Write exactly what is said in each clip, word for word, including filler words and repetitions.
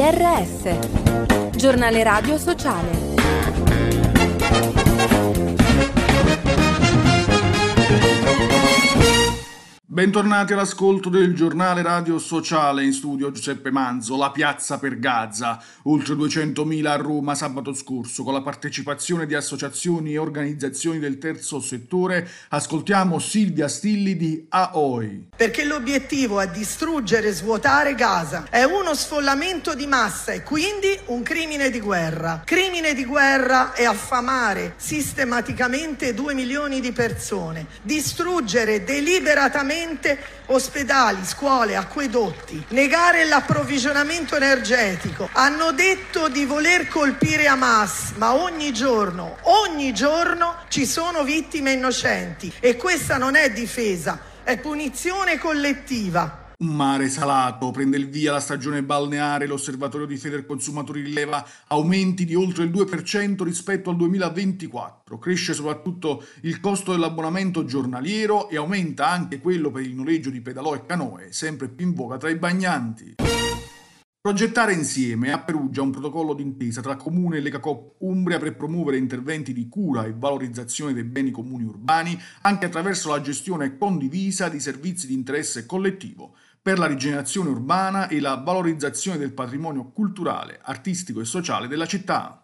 R S, giornale radio sociale. Bentornati all'ascolto del giornale radio sociale, in studio Giuseppe Manzo. La piazza per Gaza, oltre duecentomila a Roma sabato scorso, con la partecipazione di associazioni e organizzazioni del terzo settore. Ascoltiamo Silvia Stilli di A O I. Perché l'obiettivo è distruggere e svuotare Gaza, è uno sfollamento di massa e quindi un crimine di guerra. Crimine di guerra è affamare sistematicamente due milioni di persone, distruggere deliberatamente ospedali, scuole, acquedotti, negare l'approvvigionamento energetico. Hanno detto di voler colpire Hamas, ma ogni giorno, ogni giorno ci sono vittime innocenti e questa non è difesa, è punizione collettiva. Un mare salato, prende il via la stagione balneare, l'osservatorio di Federconsumatori rileva aumenti di oltre il due per cento rispetto al duemilaventiquattro. Cresce soprattutto il costo dell'abbonamento giornaliero e aumenta anche quello per il noleggio di pedalò e canoe, sempre più in voga tra i bagnanti. Progettare insieme a Perugia un protocollo d'intesa tra Comune e Legacoop Umbria per promuovere interventi di cura e valorizzazione dei beni comuni urbani anche attraverso la gestione condivisa di servizi di interesse collettivo per la rigenerazione urbana e la valorizzazione del patrimonio culturale, artistico e sociale della città.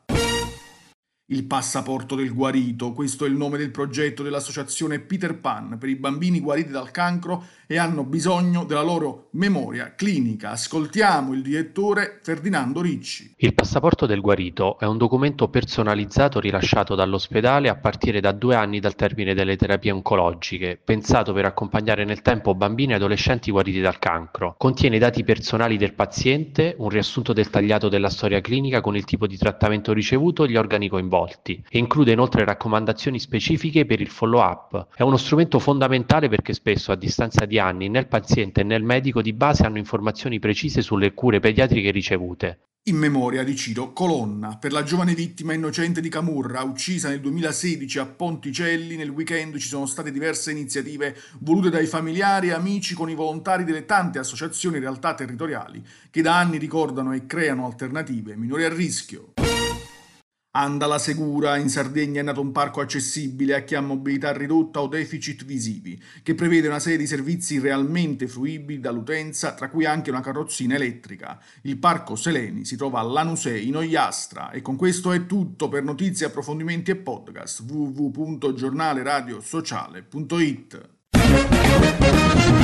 Il passaporto del guarito, questo è il nome del progetto dell'associazione Peter Pan per i bambini guariti dal cancro e hanno bisogno della loro memoria clinica. Ascoltiamo il direttore Ferdinando Ricci. Il passaporto del guarito è un documento personalizzato rilasciato dall'ospedale a partire da due anni dal termine delle terapie oncologiche, pensato per accompagnare nel tempo bambini e adolescenti guariti dal cancro. Contiene i dati personali del paziente, un riassunto dettagliato della storia clinica con il tipo di trattamento ricevuto e gli organi coinvolti. E include inoltre raccomandazioni specifiche per il follow-up. È uno strumento fondamentale perché spesso a distanza di anni né il paziente né il medico di base hanno informazioni precise sulle cure pediatriche ricevute. In memoria di Ciro Colonna, per la giovane vittima innocente di Camurra, uccisa nel duemilasedici a Ponticelli, nel weekend ci sono state diverse iniziative volute dai familiari e amici con i volontari delle tante associazioni e realtà territoriali che da anni ricordano e creano alternative minori a rischio. Andala Segura, in Sardegna è nato un parco accessibile a chi ha mobilità ridotta o deficit visivi, che prevede una serie di servizi realmente fruibili dall'utenza, tra cui anche una carrozzina elettrica. Il parco Seleni si trova a Lanusei, in Ogliastra. E con questo è tutto. Per notizie, approfondimenti e podcast w w w punto giornale radio sociale punto it.